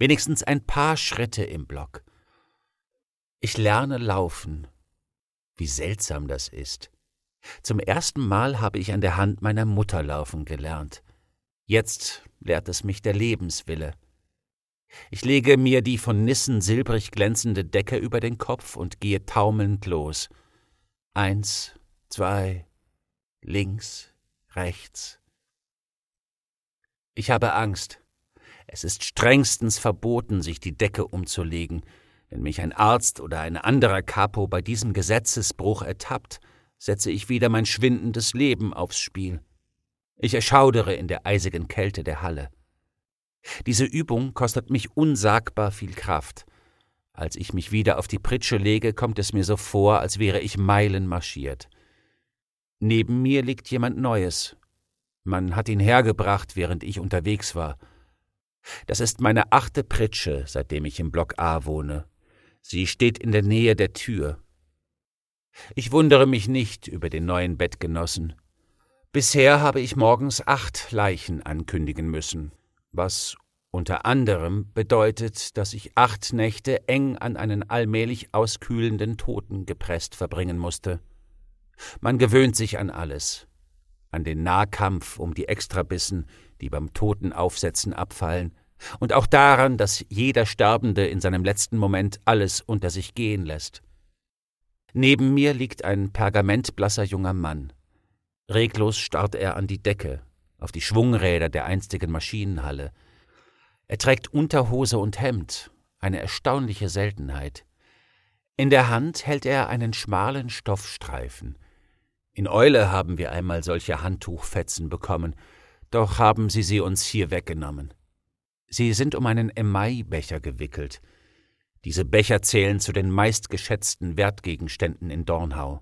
Wenigstens ein paar Schritte im Block. Ich lerne laufen. Wie seltsam das ist. Zum ersten Mal habe ich an der Hand meiner Mutter laufen gelernt. Jetzt lehrt es mich der Lebenswille. Ich lege mir die von Nissen silbrig glänzende Decke über den Kopf und gehe taumelnd los. 1, 2, links, rechts. Ich habe Angst. Es ist strengstens verboten, sich die Decke umzulegen. Wenn mich ein Arzt oder ein anderer Kapo bei diesem Gesetzesbruch ertappt, setze ich wieder mein schwindendes Leben aufs Spiel. Ich erschaudere in der eisigen Kälte der Halle. Diese Übung kostet mich unsagbar viel Kraft. Als ich mich wieder auf die Pritsche lege, kommt es mir so vor, als wäre ich Meilen marschiert. Neben mir liegt jemand Neues. Man hat ihn hergebracht, während ich unterwegs war. Das ist meine 8. Pritsche, seitdem ich im Block A wohne. Sie steht in der Nähe der Tür. Ich wundere mich nicht über den neuen Bettgenossen. Bisher habe ich morgens 8 Leichen ankündigen müssen, was unter anderem bedeutet, dass ich 8 Nächte eng an einen allmählich auskühlenden Toten gepresst verbringen musste. Man gewöhnt sich an alles, an den Nahkampf um die Extrabissen, die beim Totenaufsetzen abfallen, und auch daran, dass jeder Sterbende in seinem letzten Moment alles unter sich gehen lässt. Neben mir liegt ein pergamentblasser junger Mann. Reglos starrt er an die Decke, auf die Schwungräder der einstigen Maschinenhalle. Er trägt Unterhose und Hemd, eine erstaunliche Seltenheit. In der Hand hält er einen schmalen Stoffstreifen. In Eule haben wir einmal solche Handtuchfetzen bekommen, doch haben sie uns hier weggenommen. Sie sind um einen Emai-Becher gewickelt. Diese Becher zählen zu den meistgeschätzten Wertgegenständen in Dornhau.